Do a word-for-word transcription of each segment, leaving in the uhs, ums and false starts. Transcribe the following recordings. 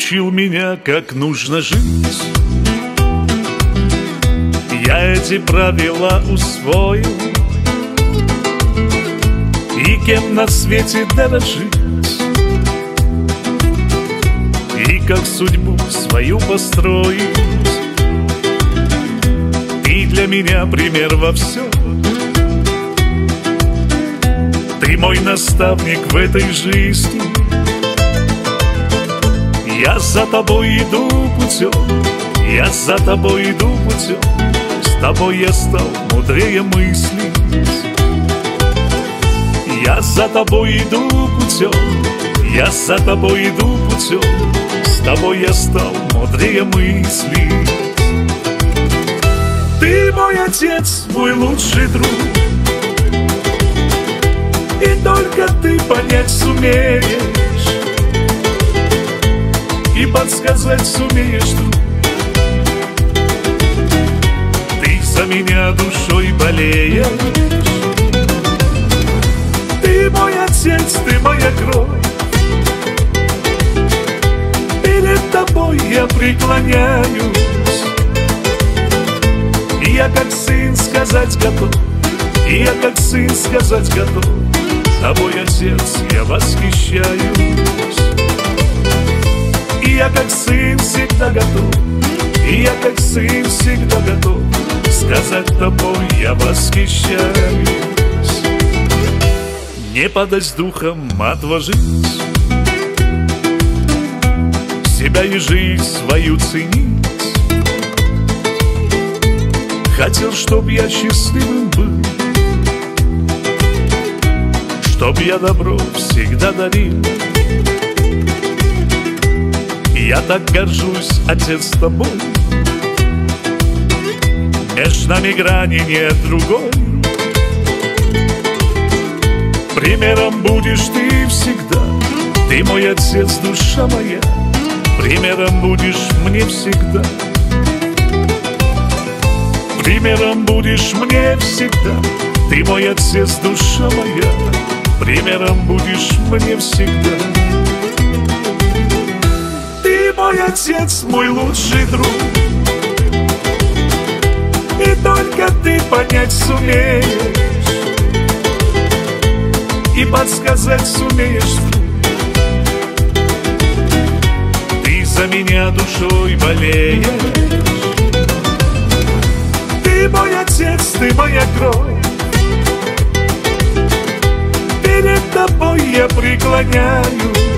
научил меня, как нужно жить. Я эти правила усвоил, и кем на свете дорожить, и как судьбу свою построить. Ты для меня пример во всем, ты мой наставник в этой жизни. Я за тобой иду путем, я за тобой иду путем, с тобой я стал мудрее мыслить. Я за тобой иду путем, я за тобой иду путем, с тобой я стал мудрее мыслить. Ты мой отец, мой лучший друг, и только ты понять сумеешь, и подсказать сумеешь тут. Ты за меня душой болеешь, ты мой отец, ты моя кровь. Перед тобой я преклоняюсь, и я как сын сказать готов, и я как сын сказать готов. Тобой, отец, я восхищаюсь, и я как сын всегда готов, и я как сын всегда готов сказать тобой я восхищаюсь. Не падать духом, отложить себя и жизнь свою ценить. Хотел, чтоб я счастливым был, чтоб я добро всегда дарил. Я так горжусь, отец, тобой, между нами грани нет другой. Примером будешь ты всегда, ты мой отец, душа моя. Примером будешь мне всегда, примером будешь мне всегда, ты мой отец, душа моя. Примером будешь мне всегда. Ты мой отец, мой лучший друг, и только ты понять сумеешь, и подсказать сумеешь. Ты за меня душой болеешь, ты мой отец, ты моя кровь. Перед тобой я преклоняюсь,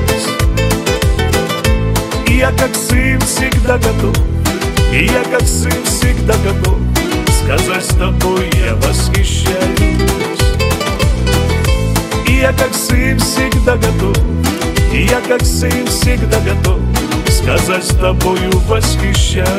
и я как сын всегда готов, и я как сын всегда готов сказать с тобой я восхищаюсь. И я как сын всегда готов, и я как сын всегда готов сказать с тобою восхищаюсь.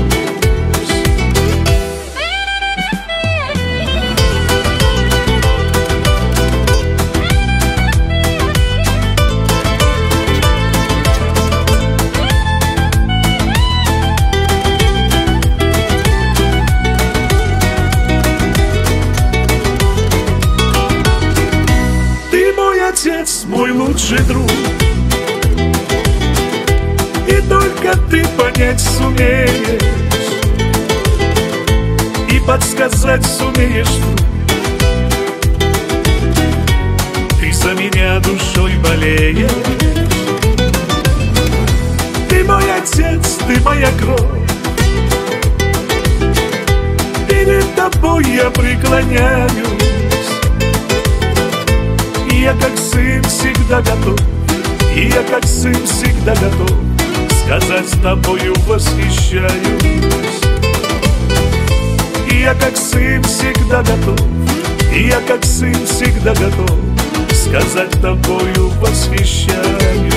Отец, мой лучший друг, и только ты понять сумеешь, и подсказать сумеешь. Ты за меня душой болеешь, ты мой отец, ты моя кровь. Перед тобой я преклоняюсь, и я как сын всегда готов, и я как сын всегда готов сказать с тобою восхищаюсь. И я как сын всегда готов, и я как сын всегда готов сказать тобою восхищаюсь.